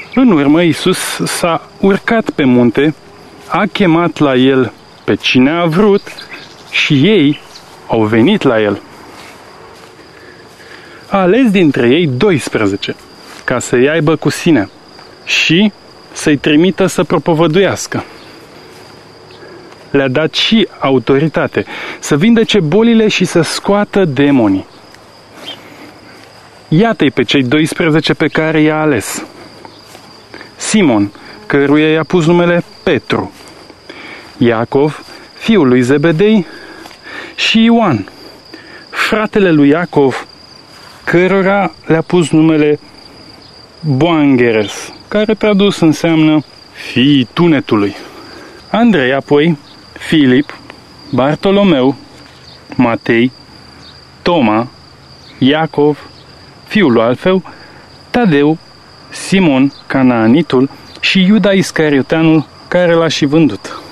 În urmă, Iisus s-a urcat pe munte, a chemat la el pe cine a vrut și ei au venit la el. A ales dintre ei 12 ca să-i aibă cu sine și să-i trimită să propovăduiască. Le-a dat și autoritate să vindece bolile și să scoată demonii. Iată-i pe cei 12 pe care i-a ales. Simon, căruia i-a pus numele Petru, Iacov, fiul lui Zebedei, și Ioan, fratele lui Iacov, cărora le-a pus numele Boanerges, care tradus înseamnă fiii tunetului. Andrei, apoi Filip, Bartolomeu, Matei, Toma, Iacov, fiul lui Alfeu, Tadeu, Simon Canaanitul și Iuda Iscarioteanul, care l-a și vândut.